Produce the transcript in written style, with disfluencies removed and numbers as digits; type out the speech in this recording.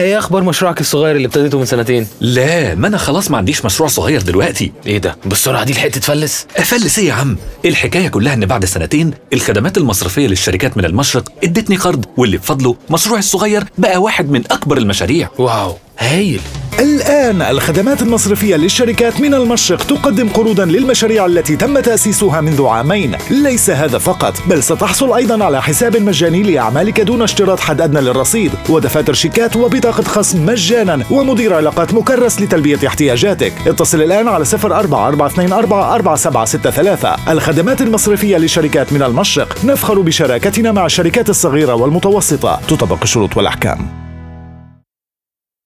ايه اخبار مشروعك الصغير اللي ابتديته من سنتين؟ لا، ما انا خلاص ما عنديش مشروع صغير دلوقتي. ايه ده بالسرعه دي لحقت تفلس؟ افلس ايه يا عم؟ الحكايه كلها ان بعد سنتين الخدمات المصرفيه للشركات من المشرق ادتني قرض، واللي بفضله مشروعي الصغير بقى واحد من اكبر المشاريع. واو هايل. الآن الخدمات المصرفية للشركات من المشرق تقدم قروضاً للمشاريع التي تم تأسيسها منذ عامين. ليس هذا فقط، بل ستحصل أيضاً على حساب مجاني لأعمالك دون اشتراط حد أدنى للرصيد، ودفاتر شيكات وبطاقة خصم مجاناً، ومدير علاقات مكرس لتلبية احتياجاتك. اتصل الآن على 04-424-4763. الخدمات المصرفية للشركات من المشرق، نفخر بشراكتنا مع الشركات الصغيرة والمتوسطة. تطبق الشروط والأحكام.